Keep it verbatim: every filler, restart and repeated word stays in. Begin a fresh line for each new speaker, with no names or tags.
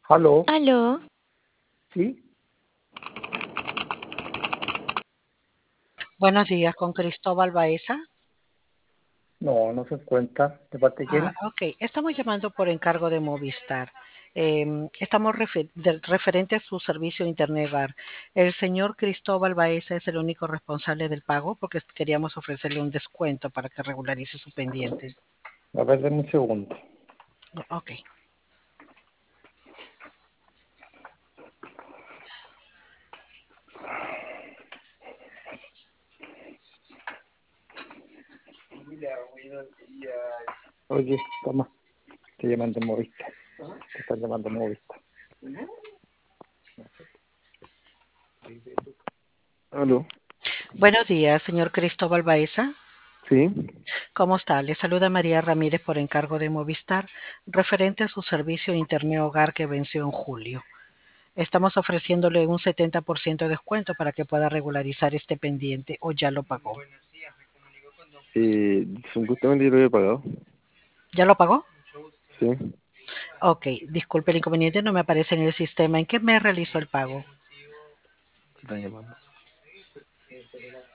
¿Aló?
Aló,
¿Sí?
Buenos días, con Cristóbal Baeza.
No, no se encuentra. ¿De parte de
Ah,
quién?
ok. Estamos llamando por encargo de Movistar. Eh, estamos refer- de- referente a su servicio de Internet Bar. El señor Cristóbal Baeza es el único responsable del pago porque queríamos ofrecerle un descuento para que regularice su pendiente.
A ver, dame un segundo.
Ok.
Oye, toma, te llaman de Movistar. Te están llamando de Movistar. ¿Aló?
Buenos días, señor Cristóbal Baeza.
¿Sí?
¿Cómo está? Le saluda María Ramírez por encargo de Movistar, referente a su servicio de Internet Hogar que venció en julio. Estamos ofreciéndole un setenta por ciento de descuento para que pueda regularizar este pendiente o ya lo pagó.
Eh, supuestamente yo lo había pagado.
¿Ya lo pagó?
Sí.
Ok, disculpe el inconveniente, no me aparece en el sistema. ¿En qué mes realizó el pago?
¿Qué están llamando?